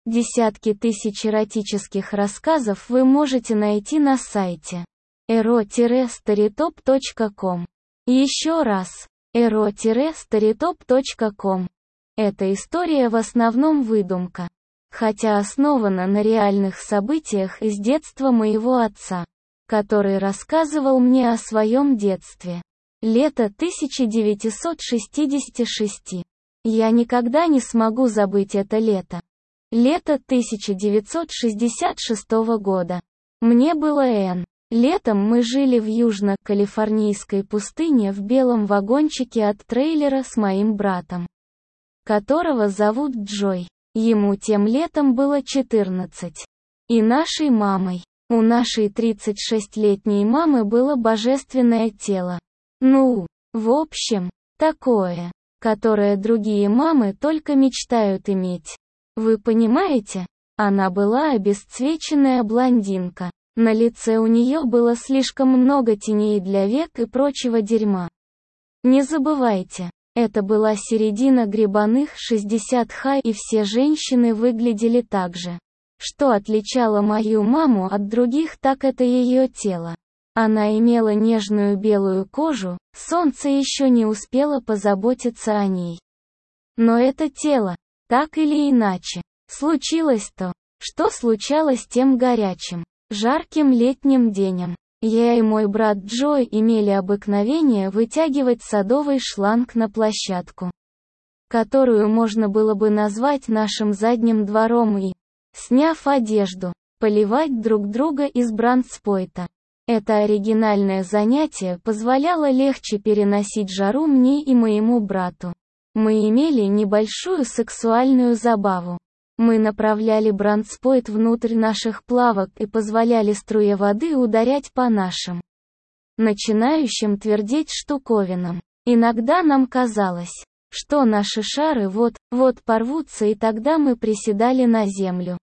Десятки тысяч эротических рассказов вы можете найти на сайте ero-storytop.com. Еще раз, ero-storytop.com. Эта история в основном выдумка, хотя основана на реальных событиях из детства моего отца, который рассказывал мне о своем детстве. Лето 1966. Я никогда не смогу забыть это лето. Лето 1966 года. Мне было Н. Летом мы жили в южно-калифорнийской пустыне в белом вагончике от трейлера с моим братом, которого зовут Джой. Ему тем летом было 14. И нашей мамой. У нашей 36-летней мамы было божественное тело. Ну, в общем, такое, которое другие мамы только мечтают иметь. Вы понимаете? Она была обесцвеченная блондинка. На лице у нее было слишком много теней для век и прочего дерьма. Не забывайте, это была середина гребаных 60-х, и все женщины выглядели так же. Что отличало мою маму от других, так это ее тело. Она имела нежную белую кожу, солнце еще не успело позаботиться о ней. Но это тело, так или иначе, случилось то, что случалось тем горячим, жарким летним днем. Я и мой брат Джой имели обыкновение вытягивать садовый шланг на площадку, которую можно было бы назвать нашим задним двором, и, сняв одежду, поливать друг друга из бранспойта. Это оригинальное занятие позволяло легче переносить жару мне и моему брату. Мы имели небольшую сексуальную забаву. Мы направляли бранспойт внутрь наших плавок и позволяли струе воды ударять по нашим начинающим твердеть штуковинам. Иногда нам казалось, что наши шары вот-вот порвутся, и тогда мы приседали на землю,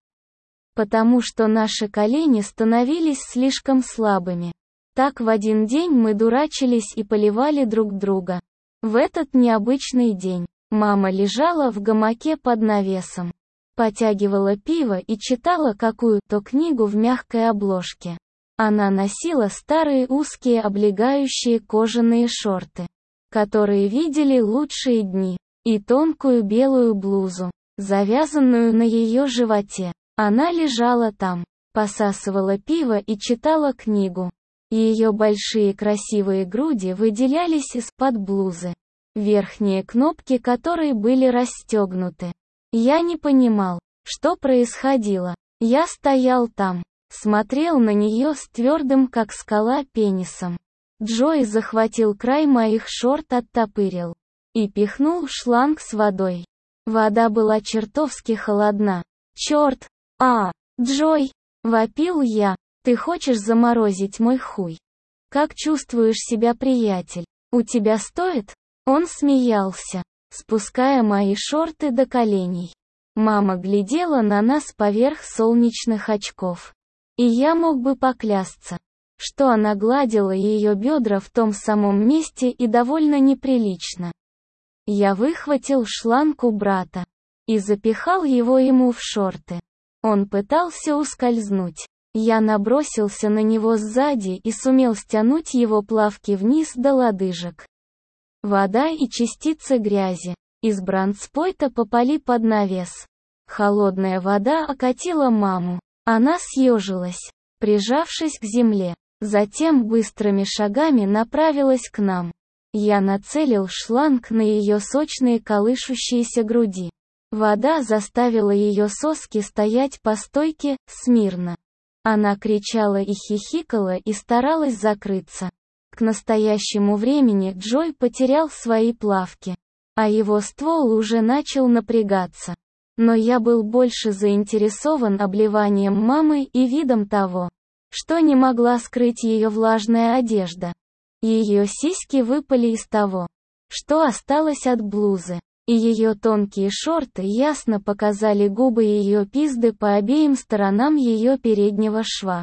потому что наши колени становились слишком слабыми. Так в один день мы дурачились и поливали друг друга. В этот необычный день мама лежала в гамаке под навесом, потягивала пиво и читала какую-то книгу в мягкой обложке. Она носила старые узкие облегающие кожаные шорты, которые видели лучшие дни, и тонкую белую блузу, завязанную на ее животе. Она лежала там, посасывала пиво и читала книгу. Ее большие красивые груди выделялись из-под блузы, верхние кнопки которой были расстегнуты. Я не понимал, что происходило. Я стоял там, смотрел на нее с твердым как скала пенисом. Джой захватил край моих шорт, оттопырил и пихнул шланг с водой. Вода была чертовски холодна. «Черт! Джой!» — вопил я. «Ты хочешь заморозить мой хуй? Как чувствуешь себя, приятель? У тебя стоит?» Он смеялся, спуская мои шорты до коленей. Мама глядела на нас поверх солнечных очков. И я мог бы поклясться, что она гладила ее бедра в том самом месте и довольно неприлично. Я выхватил шланг у брата и запихал его ему в шорты. Он пытался ускользнуть. Я набросился на него сзади и сумел стянуть его плавки вниз до лодыжек. Вода и частицы грязи из бранспойта попали под навес. Холодная вода окатила маму. Она съежилась, прижавшись к земле. Затем быстрыми шагами направилась к нам. Я нацелил шланг на ее сочные колышущиеся груди. Вода заставила ее соски стоять по стойке, смирно. Она кричала и хихикала и старалась закрыться. К настоящему времени Джой потерял свои плавки, а его ствол уже начал напрягаться. Но я был больше заинтересован обливанием мамы и видом того, что не могла скрыть ее влажная одежда. Ее сиськи выпали из того, что осталось от блузы, и ее тонкие шорты ясно показали губы ее пизды по обеим сторонам ее переднего шва.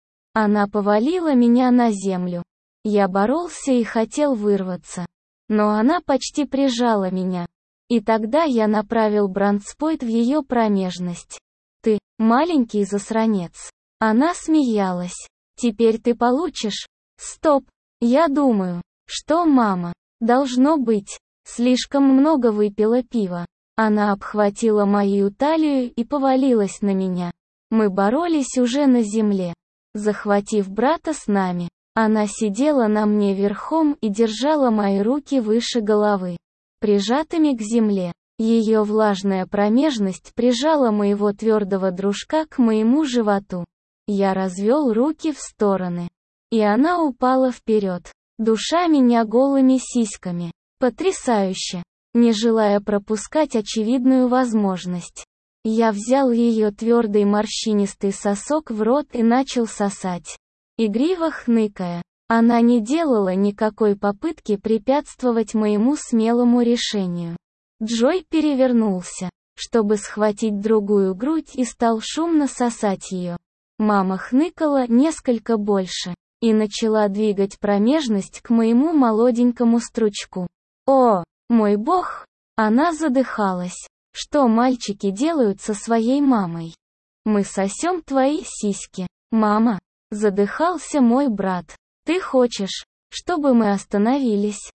Она повалила меня на землю. Я боролся и хотел вырваться, но она почти прижала меня. И тогда я направил бранспойт в ее промежность. маленький засранец. Она смеялась. Теперь ты получишь. Стоп. Я думаю, что мама, должно быть, слишком много выпила пива. Она обхватила мою талию и повалилась на меня. Мы боролись уже на земле, захватив брата с нами. Она сидела на мне верхом и держала мои руки выше головы, прижатыми к земле. Ее влажная промежность прижала моего твердого дружка к моему животу. Я развел руки в стороны, и она упала вперед, душа меня голыми сиськами. Потрясающе! Не желая пропускать очевидную возможность, я взял ее твердый морщинистый сосок в рот и начал сосать, игриво хныкая. Она не делала никакой попытки препятствовать моему смелому решению. Джой перевернулся, чтобы схватить другую грудь, и стал шумно сосать ее. Мама хныкала несколько больше и начала двигать промежность к моему молоденькому стручку. О, мой бог! Она задыхалась. Что мальчики делают со своей мамой? Мы сосем твои сиськи, мама. Задыхался мой брат. Ты хочешь, чтобы мы остановились?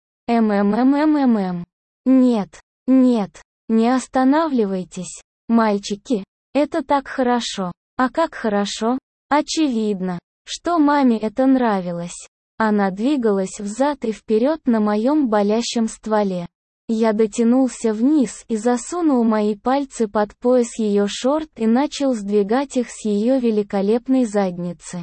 Нет, нет, не останавливайтесь, мальчики. Это так хорошо. А как хорошо? Очевидно, что маме это нравилось. Она двигалась взад и вперед на моем болящем стволе. Я дотянулся вниз и засунул мои пальцы под пояс ее шорт и начал сдвигать их с ее великолепной задницы.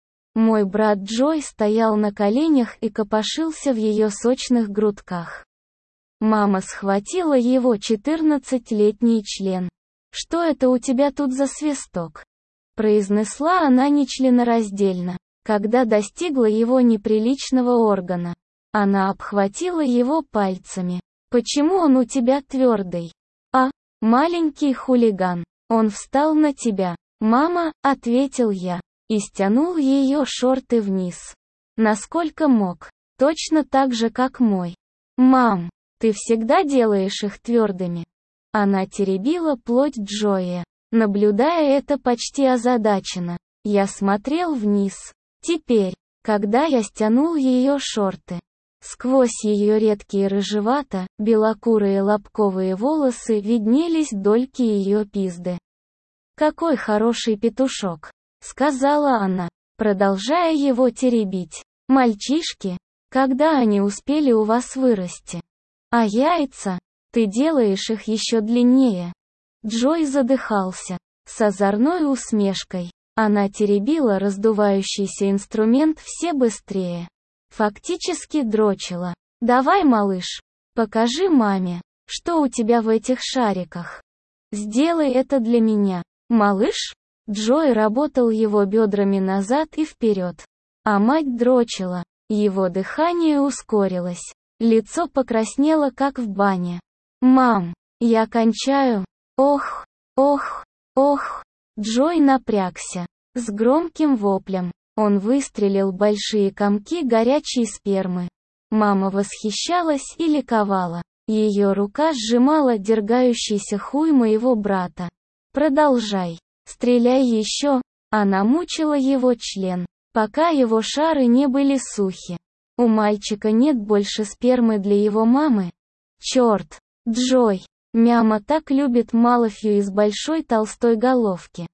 Мой брат Джой стоял на коленях и копошился в ее сочных грудках. Мама схватила его 14-летний член. «Что это у тебя тут за свисток?» произнесла она нечленораздельно, когда достигла его неприличного органа. Она обхватила его пальцами. «Почему он у тебя твердый?» «А, маленький хулиган, он встал на тебя». «Мама», — ответил я, и стянул ее шорты вниз. Насколько мог. Точно так же, как мой. «Мам, ты всегда делаешь их твердыми». Она теребила плоть Джоя, наблюдая это почти озадаченно. Я смотрел вниз. Теперь, когда я стянул ее шорты, сквозь ее редкие рыжевато-белокурые лобковые волосы виднелись дольки ее пизды. «Какой хороший петушок», — сказала она, продолжая его теребить. «Мальчишки, когда они успели у вас вырасти? А яйца? Ты делаешь их еще длиннее». Джой задыхался, с озорной усмешкой. Она теребила раздувающийся инструмент все быстрее. Фактически дрочила. «Давай, малыш, покажи маме, что у тебя в этих шариках. Сделай это для меня, малыш». Джой работал его бедрами назад и вперед, а мать дрочила. Его дыхание ускорилось, лицо покраснело, как в бане. «Мам, я кончаю. Ох, ох, ох». Джой напрягся. С громким воплем он выстрелил большие комки горячей спермы. Мама восхищалась и ликовала. Ее рука сжимала дергающийся хуй моего брата. «Продолжай. Стреляй еще». Она мучила его член, пока его шары не были сухи. У мальчика нет больше спермы для его мамы. Черт, Джой. Мяма так любит Малафью из большой толстой головки.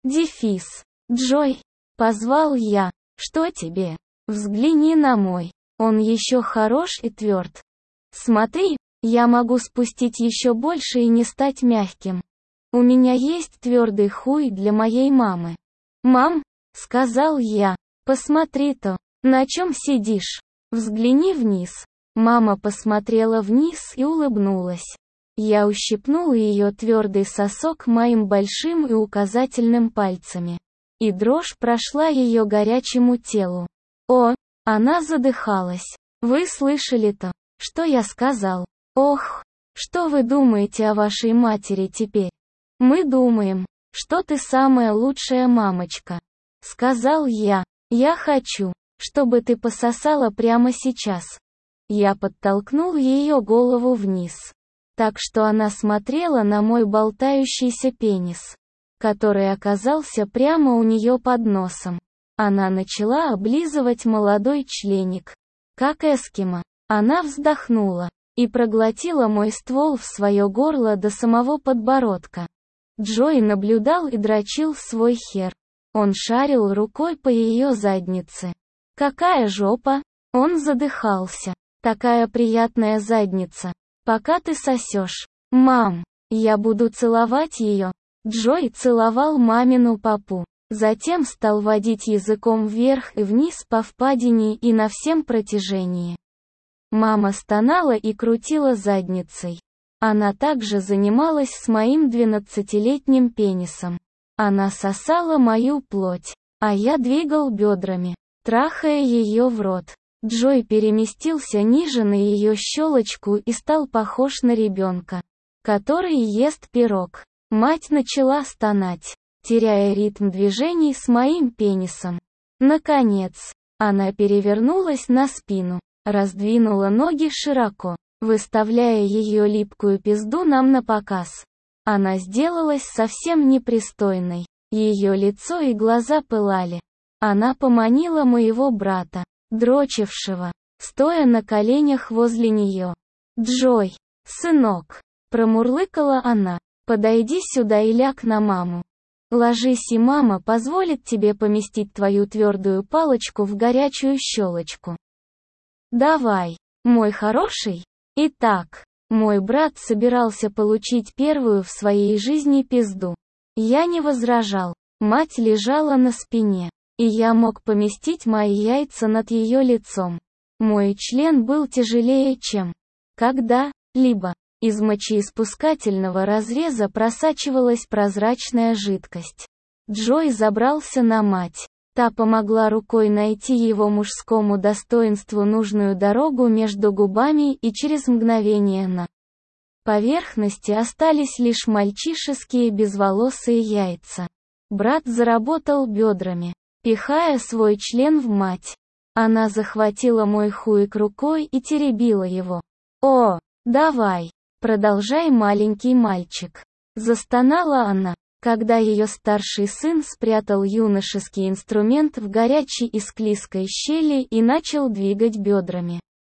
Дефис. «Джой», — позвал я, — «что тебе? Взгляни на мой. Он еще хорош и тверд. Смотри, я могу спустить еще больше и не стать мягким. У меня есть твердый хуй для моей мамы». «Мам», — сказал я, — «посмотри-то, на чем сидишь. Взгляни вниз». Мама посмотрела вниз и улыбнулась. Я ущипнул ее твердый сосок моим большим и указательным пальцами. И дрожь прошла ее горячему телу. О, она задыхалась. Вы слышали-то, что я сказал? Ох, что вы думаете о вашей матери теперь? Мы думаем, что ты самая лучшая мамочка. Сказал я. Я хочу, чтобы ты пососала прямо сейчас. Я подтолкнул ее голову вниз, так что она смотрела на мой болтающийся пенис. который оказался прямо у нее под носом. Она начала облизывать молодой членик. Как эскимо. Она вздохнула и проглотила мой ствол в свое горло до самого подбородка. Джой наблюдал и дрочил свой хер. Он шарил рукой по ее заднице. «Какая жопа!» Он задыхался. «Такая приятная задница. Пока ты сосешь. Мам, я буду целовать ее». Джой целовал мамину попу. Затем стал водить языком вверх и вниз по впадине и на всем протяжении. Мама стонала и крутила задницей. Она также занималась с моим 12-летним пенисом. Она сосала мою плоть, а я двигал бедрами, трахая ее в рот. Джой переместился ниже на ее щелочку и стал похож на ребенка, который ест пирог. Мать начала стонать, теряя ритм движений с моим пенисом. Наконец, она перевернулась на спину, раздвинула ноги широко, выставляя ее липкую пизду нам на показ. Она сделалась совсем непристойной. Ее лицо и глаза пылали. Она поманила моего брата, дрочившего, стоя на коленях возле нее. «Джой, сынок», промурлыкала она, «подойди сюда и ляг на маму. Ложись, и мама позволит тебе поместить твою твердую палочку в горячую щелочку. Давай, мой хороший». Итак, мой брат собирался получить первую в своей жизни пизду. Я не возражал. Мать лежала на спине, и я мог поместить мои яйца над ее лицом. Мой член был тяжелее, чем когда-либо. Из мочеиспускательного разреза просачивалась прозрачная жидкость. Джой забрался на мать. Та помогла рукой найти его мужскому достоинству нужную дорогу между губами, и через мгновение на поверхности остались лишь мальчишеские безволосые яйца. Брат заработал бедрами, пихая свой член в мать. Она захватила мой хуик рукой и теребила его. «О, давай, продолжай, маленький мальчик», застонала она, когда ее старший сын спрятал юношеский инструмент в горячей и склизкой щели и начал двигать бедрами.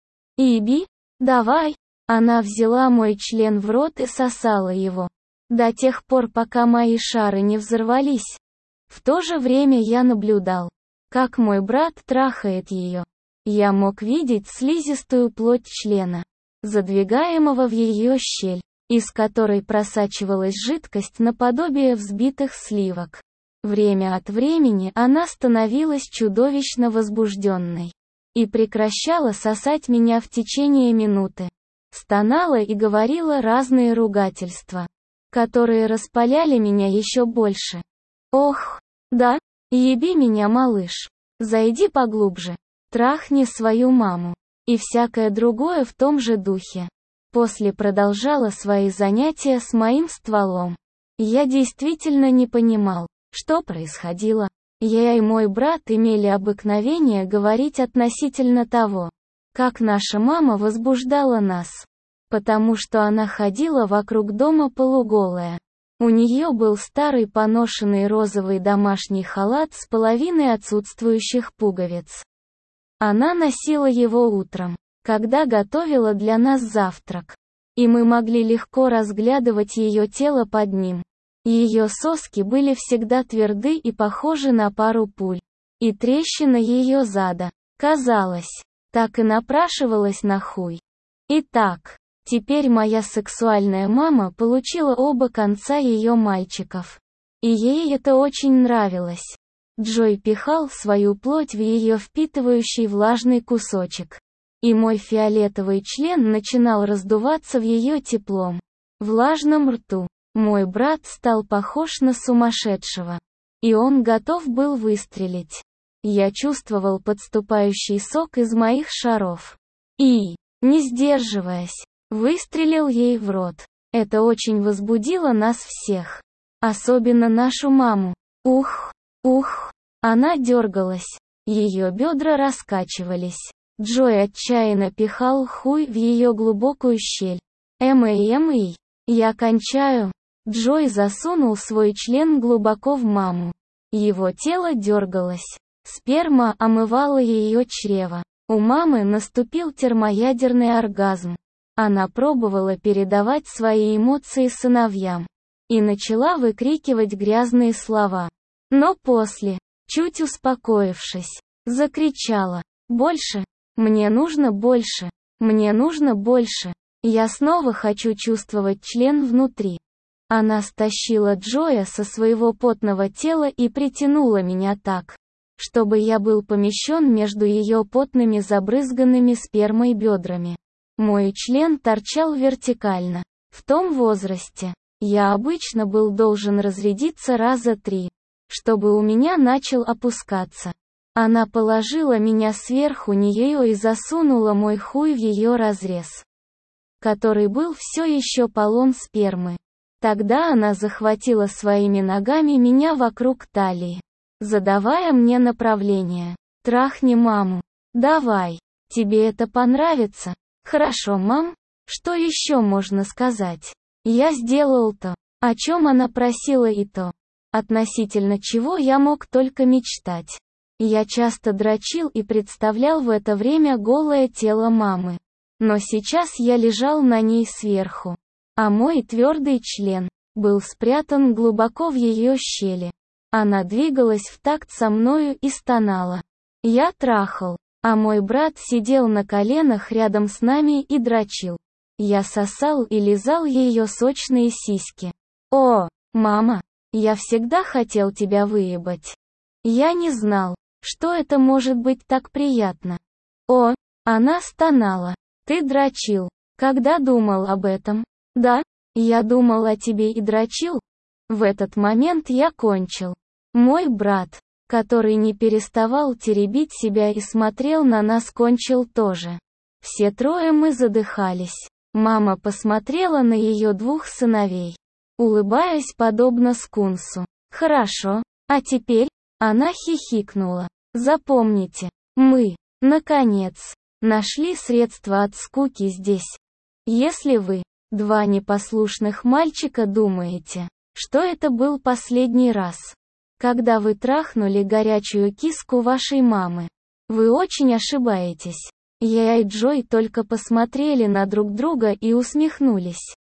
«Иби, давай». Она взяла мой член в рот и сосала его. До тех пор, пока мои шары не взорвались. В то же время я наблюдал, как мой брат трахает ее. Я мог видеть слизистую плоть члена, задвигаемого в ее щель, из которой просачивалась жидкость наподобие взбитых сливок. Время от времени она становилась чудовищно возбужденной и прекращала сосать меня в течение минуты. Стонала и говорила разные ругательства, которые распаляли меня еще больше. «Ох, да, еби меня, малыш, зайди поглубже, трахни свою маму», и всякое другое в том же духе. После продолжала свои занятия с моим стволом. Я действительно не понимал, что происходило. Я и мой брат имели обыкновение говорить относительно того, как наша мама возбуждала нас. Потому что она ходила вокруг дома полуголая. У нее был старый поношенный розовый домашний халат с половиной отсутствующих пуговиц. Она носила его утром, когда готовила для нас завтрак. И мы могли легко разглядывать ее тело под ним. Ее соски были всегда тверды и похожи на пару пуль. И трещина ее зада, казалось, так и напрашивалась на хуй. Итак, теперь моя сексуальная мама получила оба конца ее мальчиков. И ей это очень нравилось. Джой пихал свою плоть в ее впитывающий влажный кусочек. И мой фиолетовый член начинал раздуваться в ее теплом, влажном рту. Мой брат стал похож на сумасшедшего. И он готов был выстрелить. Я чувствовал подступающий сок из моих шаров. И, не сдерживаясь, выстрелил ей в рот. Это очень возбудило нас всех. Особенно нашу маму. Ух, ух. Она дергалась. Ее бедра раскачивались. Джой отчаянно пихал хуй в ее глубокую щель. Я кончаю. Джой засунул свой член глубоко в маму. Его тело дергалось. Сперма омывала ее чрево. У мамы наступил термоядерный оргазм. Она пробовала передавать свои эмоции сыновьям. И начала выкрикивать грязные слова. Но после, чуть успокоившись, закричала: «Больше! Мне нужно больше! Мне нужно больше! Я снова хочу чувствовать член внутри!» Она стащила Джоя со своего потного тела и притянула меня так, чтобы я был помещен между ее потными забрызганными спермой бедрами. Мой член торчал вертикально. В том возрасте я обычно был должен разрядиться раза 3, чтобы у меня начал опускаться. Она положила меня сверху нее и засунула мой хуй в ее разрез, который был все еще полон спермы. Тогда она захватила своими ногами меня вокруг талии, задавая мне направление. «Трахни маму. Давай. Тебе это понравится?» «Хорошо, мам. Что еще можно сказать?» Я сделал то, о чем она просила, и то, относительно чего я мог только мечтать. Я часто дрочил и представлял в это время голое тело мамы. Но сейчас я лежал на ней сверху, а мой твердый член был спрятан глубоко в ее щели. Она двигалась в такт со мною и стонала. Я трахал, а мой брат сидел на коленах рядом с нами и дрочил. Я сосал и лизал ее сочные сиськи. «О, мама, я всегда хотел тебя выебать. Я не знал, что это может быть так приятно». «О», она стонала. «Ты дрочил. Когда думал об этом?» «Да, я думал о тебе и дрочил». В этот момент я кончил. Мой брат, который не переставал теребить себя и смотрел на нас, кончил тоже. Все трое мы задыхались. Мама посмотрела на ее 2 сыновей, улыбаясь подобно скунсу. «Хорошо, а теперь?» Она хихикнула. «Запомните, мы, наконец, нашли средства от скуки здесь. Если вы, 2 непослушных мальчика, думаете, что это был последний раз, когда вы трахнули горячую киску вашей мамы, вы очень ошибаетесь». Я и Джой только посмотрели на друг друга и усмехнулись.